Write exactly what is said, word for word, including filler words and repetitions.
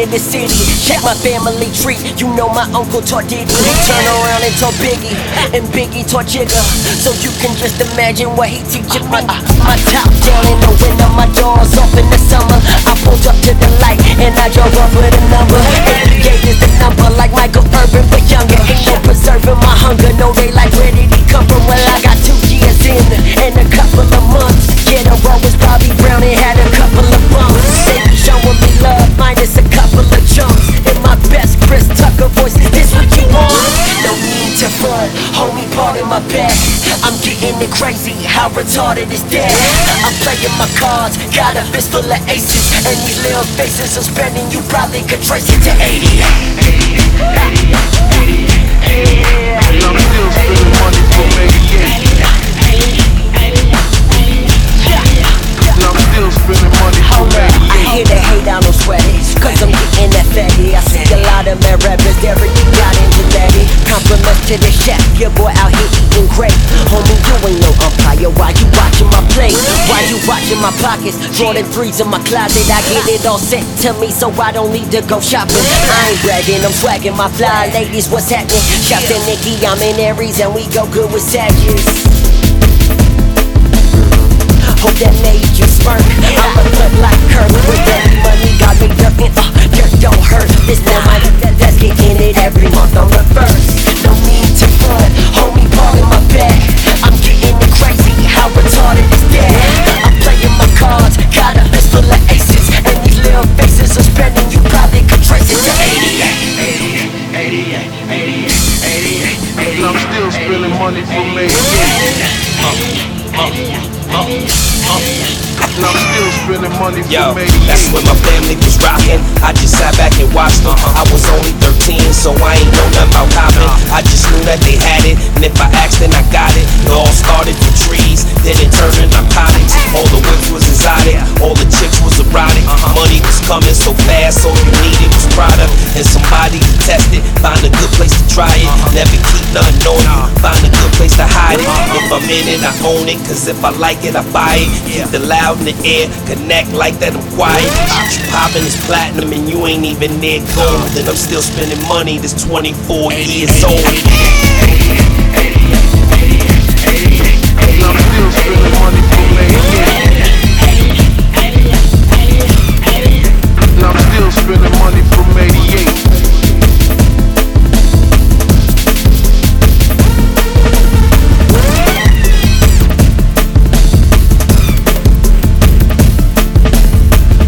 the city. Check my family tree, you know my uncle taught Diddy. He turned around and taught Biggie, and Biggie taught Jigga. So you can just imagine what he teaching me. My top down in the winter, my doors off in the summer. I pulled up to the light and I drove off with a number. eighty-eight is the number, like Michael Irvin, but younger. Ain't no preserving my hunger, no they like where did he come from? Well, I got two years in and a couple of months. Get a roll was Bobby Brown and had a couple of bumps. They be showing me love, minus a couple of chumps. In my best Chris Tucker voice, this what you want? No need to front, homie, part in my back. I'm getting it crazy, how retarded is that? I'm playing my cards, got a fist full of aces. And these little faces I'm spending, you probably could trace it to eighty. And I'm still spending money from eighty-eight. And I'm still spending money from eighty-eight. I hear the hate, I don't sweat it, cause I'm getting that fatty. I see a lot of mad rappers, they're really got into that. Compliments to the chef, your boy out here eating great. Homie, you ain't no umpire, why you watching my play? Why you watching my pockets? Jordan threes in my closet, I get it all sent to me, so I don't need to go shopping. I ain't bragging, I'm swagging my fly ladies, what's happening? Shout to Nikki, I'm in Aries, and we go good with savages. Hope that made you smirk. I'm a flip like Kirk with that money got me ducking. Uh, dirt don't hurt. This now my that's getting it every month on the first. No need to front, homie, ball in my back. I'm getting it crazy. How retarded is that? I'm playing my cards, got a fist full of aces, and these little faces are spending. You probably could trace it to eighty-eight, eighty-eight, eighty-eight, eighty-eight, eighty-eight. And I'm still spending money from eighty-eight. Uh, uh, uh, uh. And I'm still spending money Yo, from eighty-eight. that's when my family was rockin'. I just sat back and watched them. I was only thirteen, so I ain't know nothing about copping. I just knew that they had it, and if I asked, then I got it. It all started from trees, then it turned into narcotics. All the whips was exotic, all the chicks was erotic. Money was coming so fast, all you needed was product and somebody to test it. Find a good place to try it. Never keep nothing on you. Find a good place to hide it. If I'm in it, I own it, cause if I like it, I buy it. Keep the loud in the air, connect like that, I'm quiet. You poppin' is platinum and you ain't even near gold, and I'm still spending money that's twenty-four years old.